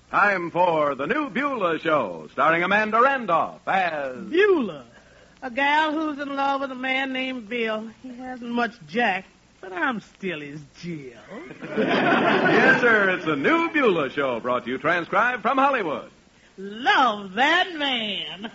Time for the new Beulah Show, starring Amanda Randolph as... Beulah, a gal who's in love with a man named Bill. He hasn't much jack, but I'm still his Jill. Yes, sir, it's the new Beulah Show, brought to you transcribed from Hollywood. Love that man.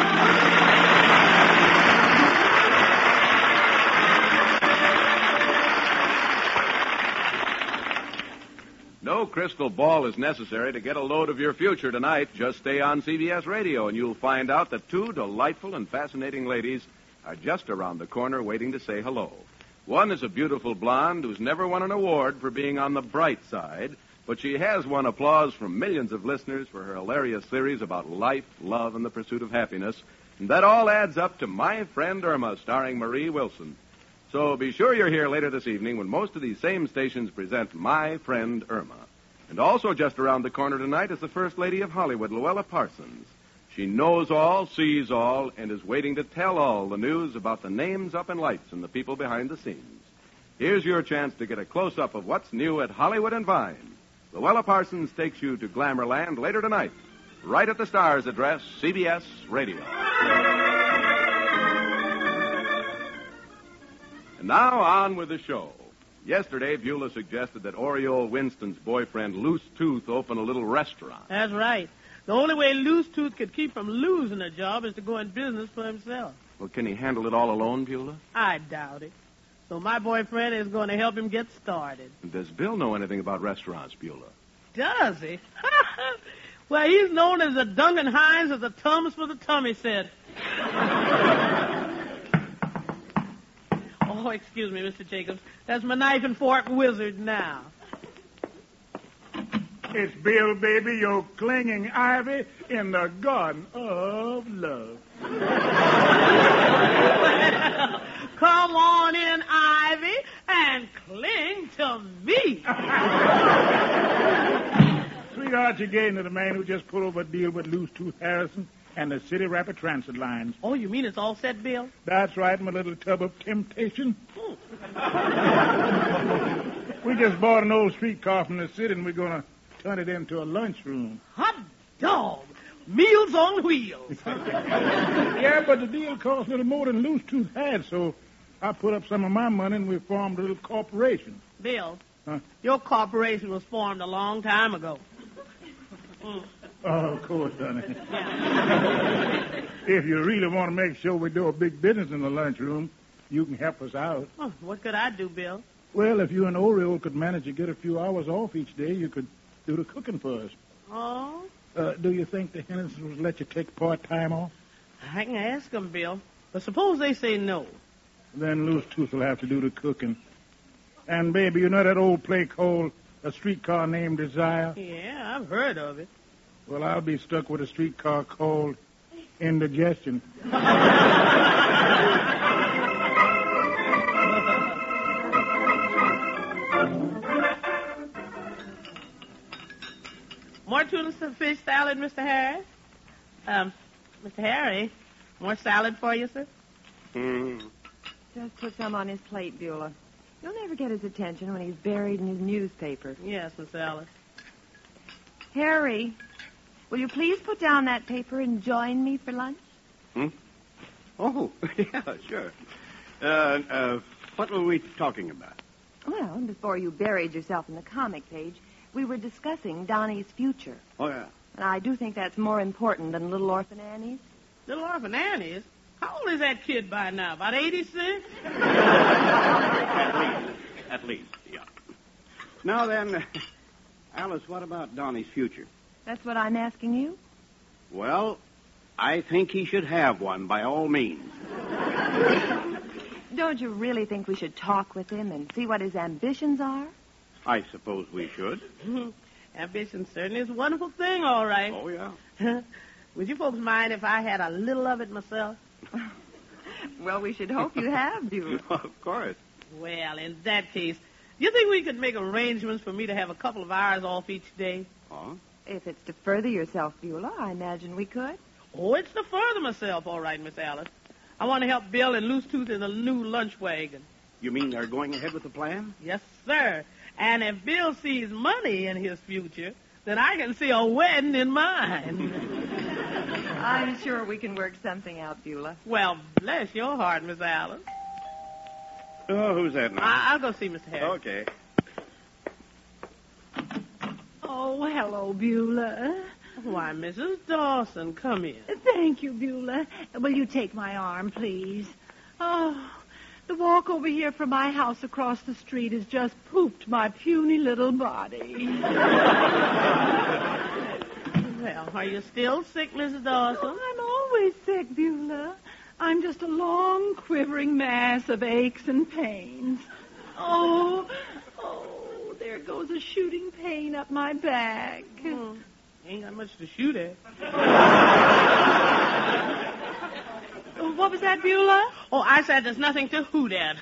No crystal ball is necessary to get a load of your future tonight. Just stay on CBS Radio, and you'll find out that two delightful and fascinating ladies are just around the corner waiting to say hello. One is a beautiful blonde who's never won an award for being on the bright side, but she has won applause from millions of listeners for her hilarious theories about life, love, and the pursuit of happiness. And that all adds up to My Friend Irma, starring Marie Wilson. So be sure you're here later this evening when most of these same stations present My Friend Irma. And also just around the corner tonight is the First Lady of Hollywood, Luella Parsons. She knows all, sees all, and is waiting to tell all the news about the names up in lights and the people behind the scenes. Here's your chance to get a close-up of what's new at Hollywood and Vine. Luella Parsons takes you to Glamourland later tonight, right at the star's address, CBS Radio. And now on with the show. Yesterday, Beulah suggested that Oriole Winston's boyfriend, Loose Tooth, open a little restaurant. That's right. The only way Loose Tooth could keep from losing a job is to go in business for himself. Well, can he handle it all alone, Beulah? I doubt it. So my boyfriend is going to help him get started. Does Bill know anything about restaurants, Beulah? Does he? Well, he's known as the Duncan Hines of the Tums for the Tummy Set. Oh, excuse me, Mr. Jacobs. That's my knife and fork wizard now. It's Bill, baby, your clinging ivy in the garden of love. Come on in, Ivy, and cling to me. Sweetheart, you gave to the man who just put over a deal with Loose Tooth Harrison and the City Rapid Transit lines. Oh, you mean it's all set, Bill? That's right, my little tub of temptation. We just bought an old streetcar from the city, and we're going to turn it into a lunchroom. Hot dog. Meals on wheels. Yeah, but the deal cost a little more than Loose Tooth had, so I put up some of my money, and we formed a little corporation. Bill, Huh? Your corporation was formed a long time ago. Oh, of course, honey. Yeah. If you really want to make sure we do a big business in the lunchroom, you can help us out. Oh, what could I do, Bill? Well, if you and Oriole could manage to get a few hours off each day, you could do the cooking for us. Oh? Do you think the Hendersons would let you take part-time off? I can ask them, Bill. But suppose they say no. Then Loose Tooth will have to do the cooking. And, baby, you know that old play called A Streetcar Named Desire? Yeah, I've heard of it. Well, I'll be stuck with a streetcar called Indigestion. More tuna fish salad, Mr. Harris? Mr. Harry, more salad for you, sir? Just put some on his plate, Beulah. You'll never get his attention when he's buried in his newspaper. Yes, Miss Alice. Harry, will you please put down that paper and join me for lunch? Oh, yeah, sure. What were we talking about? Well, before you buried yourself in the comic page, we were discussing Donnie's future. Oh, yeah. And I do think that's more important than Little Orphan Annie's. Little Orphan Annie's? How old is that kid by now? About 86? At least, yeah. Now then, Alice, what about Donnie's future? That's what I'm asking you? Well, I think he should have one by all means. Don't you really think we should talk with him and see what his ambitions are? I suppose we should. Ambition certainly is a wonderful thing, all right. Oh, yeah. Would you folks mind if I had a little of it myself? Well, we should hope you have, Beulah. Of course. Well, in that case, do you think we could make arrangements for me to have a couple of hours off each day? Huh? If it's to further yourself, Beulah, I imagine we could. Oh, it's to further myself, all right, Miss Alice. I want to help Bill and Loose Tooth in the new lunch wagon. You mean they're going ahead with the plan? Yes, sir. And if Bill sees money in his future, then I can see a wedding in mine. I'm sure we can work something out, Beulah. Well, bless your heart, Miss Alice. Oh, who's that now? I'll go see Mr. Harris. Okay. Oh, hello, Beulah. Why, Mrs. Dawson, come in. Thank you, Beulah. Will you take my arm, please? Oh, the walk over here from my house across the street has just pooped my puny little body. Well, are you still sick, Mrs. Dawson? Oh, I'm always sick, Beulah. I'm just a long, quivering mass of aches and pains. Oh, there goes a shooting pain up my back. Ain't got much to shoot at. What was that, Beulah? Oh, I said there's nothing to hoot at.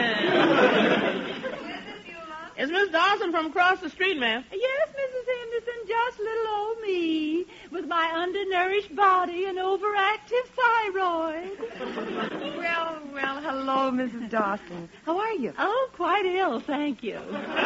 It's Miss Dawson from across the street, ma'am. Yes, Mrs. Henderson, just little old me, with my undernourished body and overactive thyroid. Well, hello, Mrs. Dawson. How are you? Oh, quite ill, thank you.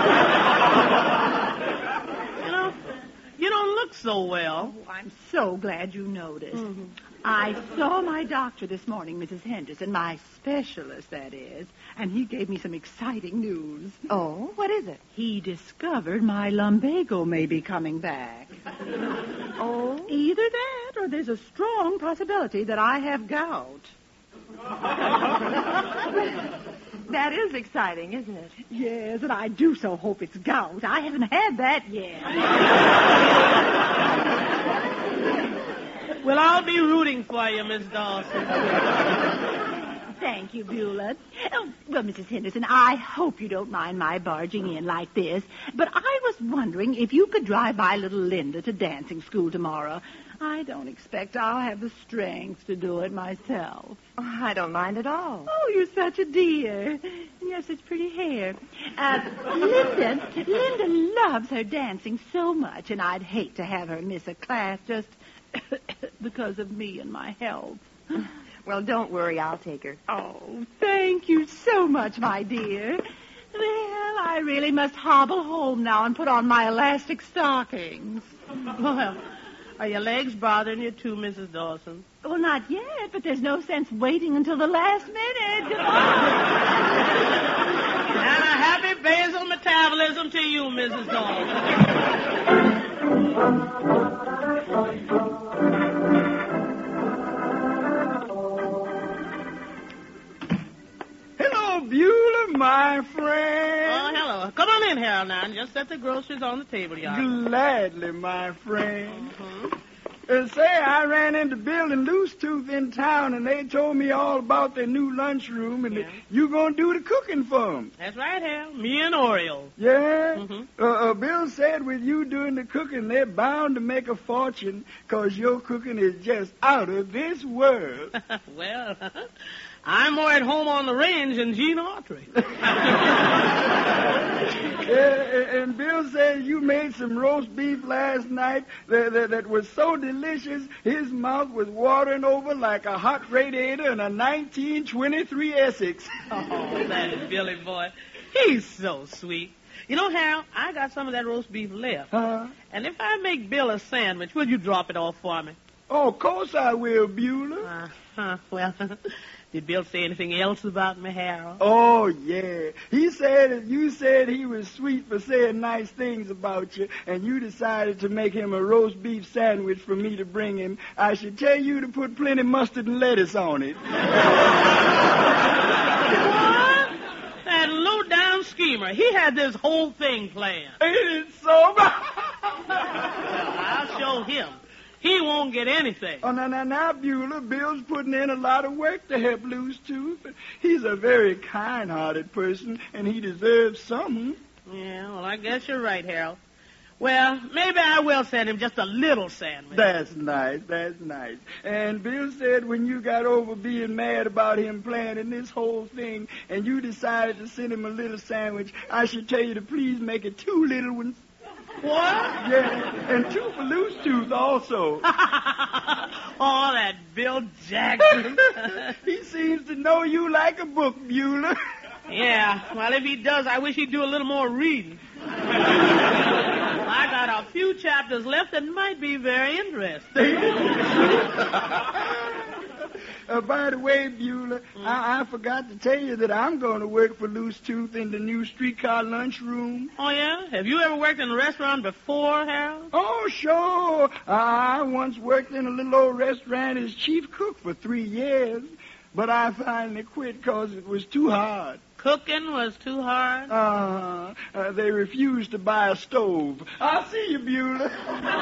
You don't look so well. Oh, I'm so glad you noticed. I saw my doctor this morning, Mrs. Henderson, my specialist, that is, and he gave me some exciting news. Oh, what is it? He discovered my lumbago may be coming back. Oh? Either that or there's a strong possibility that I have gout. That is exciting, isn't it? Yes, and I do so hope it's gout. I haven't had that yet. Well, I'll be rooting for you, Miss Dawson. Thank you, Beulah. Oh, well, Mrs. Henderson, I hope you don't mind my barging in like this, but I was wondering if you could drive my little Linda to dancing school tomorrow. I don't expect I'll have the strength to do it myself. Oh, I don't mind at all. Oh, you're such a dear. And you have such pretty hair. Linda loves her dancing so much, and I'd hate to have her miss a class just because of me and my health. Well, don't worry. I'll take her. Oh, thank you so much, my dear. Well, I really must hobble home now and put on my elastic stockings. Well, are your legs bothering you too, Mrs. Dawson? Well, not yet, but there's no sense waiting until the last minute. Goodbye. And a happy basal metabolism to you, Mrs. Dawson. Hello, Beulah, my friend. Oh, hello. Come on in, Harold, now, and just set the groceries on the table, y'all. Gladly, my friend. Say, I ran into Bill and Loose Tooth in town, and they told me all about their new lunchroom, and you going to do the cooking for them. That's right, Harold. Me and Oreo. Yeah? Bill said with you doing the cooking, they're bound to make a fortune, because your cooking is just out of this world. Well, I'm more at home on the range than Gene Autry. And Bill said you made some roast beef last night that was so delicious, his mouth was watering over like a hot radiator in a 1923 Essex. Oh, that Billy boy. He's so sweet. You know, Harold, I got some of that roast beef left. And if I make Bill a sandwich, will you drop it off for me? Oh, of course I will, Beulah. Well, did Bill say anything else about me, Harold? Oh, yeah. He said that you said he was sweet for saying nice things about you, and you decided to make him a roast beef sandwich for me to bring him. I should tell you to put plenty mustard and lettuce on it. What? That low-down schemer. He had this whole thing planned. Ain't it so? Well, I'll show him. He won't get anything. Oh, now, Beulah, Bill's putting in a lot of work to help Loose Tooth. He's a very kind-hearted person, and he deserves something. Yeah, well, I guess you're right, Harold. Well, maybe I will send him just a little sandwich. That's nice. And Bill said when you got over being mad about him planning this whole thing, and you decided to send him a little sandwich, I should tell you to please make it 2 little ones. What? Yeah, and 2 for Loose Tooth also. Oh, that Bill Jackson. He seems to know you like a book, Beulah. Yeah, well, if he does, I wish he'd do a little more reading. I got a few chapters left that might be very interesting. By the way, Beulah, I forgot to tell you that I'm going to work for Loose Tooth in the new streetcar lunchroom. Oh, yeah? Have you ever worked in a restaurant before, Harold? Oh, sure. I once worked in a little old restaurant as chief cook for 3 years, but I finally quit because it was too hard. Cooking was too hard? They refused to buy a stove. I'll see you, Beulah.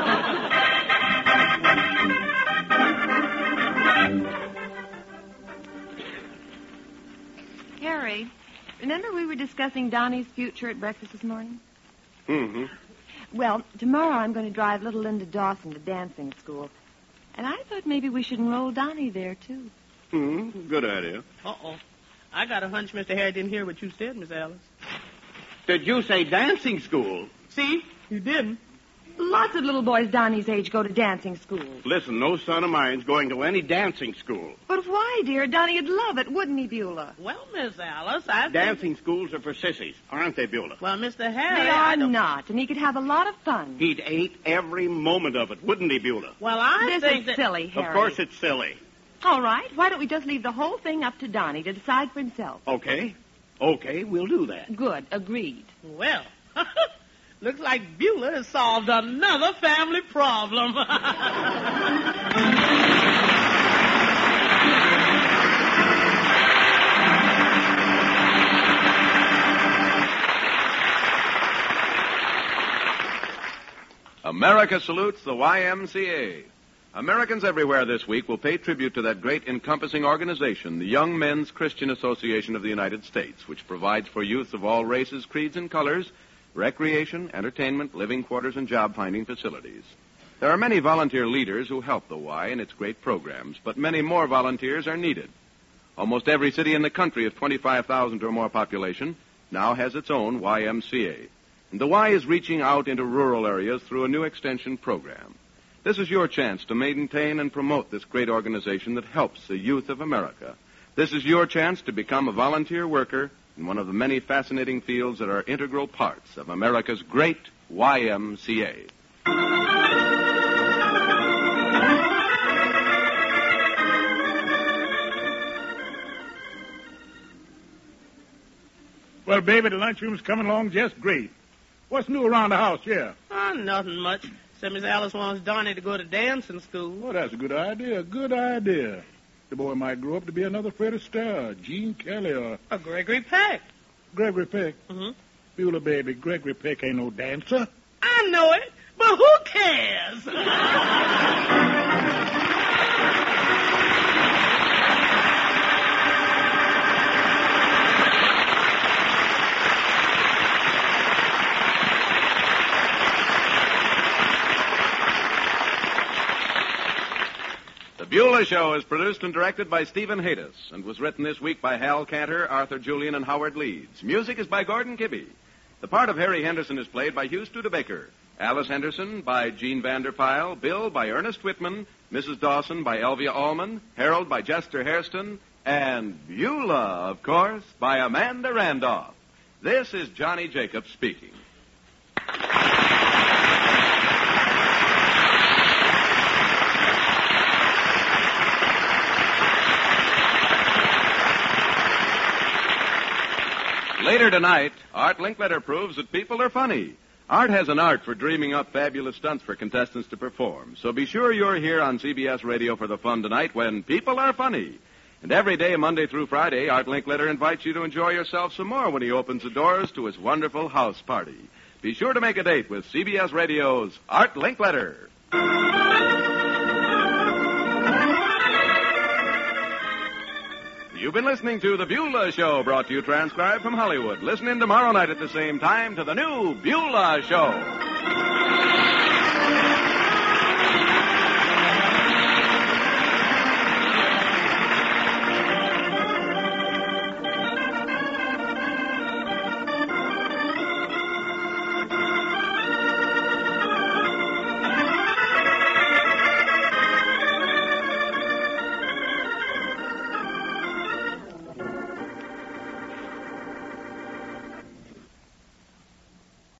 Harry, remember we were discussing Donnie's future at breakfast this morning? Mm-hmm. Well, tomorrow I'm going to drive little Linda Dawson to dancing school. And I thought maybe we should enroll Donnie there, too. Good idea. Uh-oh. I got a hunch Mr. Harry didn't hear what you said, Miss Alice. Did you say dancing school? See? You didn't. Lots of little boys Donnie's age go to dancing school. Listen, no son of mine's going to any dancing school. But why, dear? Donnie'd love it, wouldn't he, Beulah? Well, Miss Alice, I think... Dancing schools are for sissies, aren't they, Beulah? Well, Mr. Harry, They are not, and he could have a lot of fun. He'd hate every moment of it, wouldn't he, Beulah? Well, I This think is that... silly, Harry. Of course it's silly. All right, why don't we just leave the whole thing up to Donnie to decide for himself? Okay, we'll do that. Good, agreed. Well, looks like Beulah has solved another family problem. America salutes the YMCA. Americans everywhere this week will pay tribute to that great encompassing organization, the Young Men's Christian Association of the United States, which provides for youths of all races, creeds, and colors recreation, entertainment, living quarters, and job-finding facilities. There are many volunteer leaders who help the Y in its great programs, but many more volunteers are needed. Almost every city in the country of 25,000 or more population now has its own YMCA. And the Y is reaching out into rural areas through a new extension program. This is your chance to maintain and promote this great organization that helps the youth of America. This is your chance to become a volunteer worker in one of the many fascinating fields that are integral parts of America's great YMCA. Well, baby, the lunchroom's coming along just great. What's new around the house here? Nothing much. So Miss Alice wants Donnie to go to dancing school. Well, that's a good idea. Good idea. The boy might grow up to be another Fred Astaire, Gene Kelly, or A Gregory Peck. Gregory Peck. Mm-hmm. Beulah, baby, Gregory Peck ain't no dancer. I know it, but who cares? The Beulah Show is produced and directed by Stephen Haydes and was written this week by Hal Cantor, Arthur Julian, and Howard Leeds. Music is by Gordon Kibbe. The part of Harry Henderson is played by Hugh Studebaker. Alice Henderson by Gene Vanderpyle. Bill by Ernest Whitman. Mrs. Dawson by Elvia Allman. Harold by Chester Hairston. And Beulah, of course, by Amanda Randolph. This is Johnny Jacobs speaking. Later tonight, Art Linkletter proves that people are funny. Art has an art for dreaming up fabulous stunts for contestants to perform. So be sure you're here on CBS Radio for the fun tonight when people are funny. And every day, Monday through Friday, Art Linkletter invites you to enjoy yourself some more when he opens the doors to his wonderful house party. Be sure to make a date with CBS Radio's Art Linkletter. You've been listening to The Beulah Show, brought to you transcribed from Hollywood. Listen in tomorrow night at the same time to The New Beulah Show.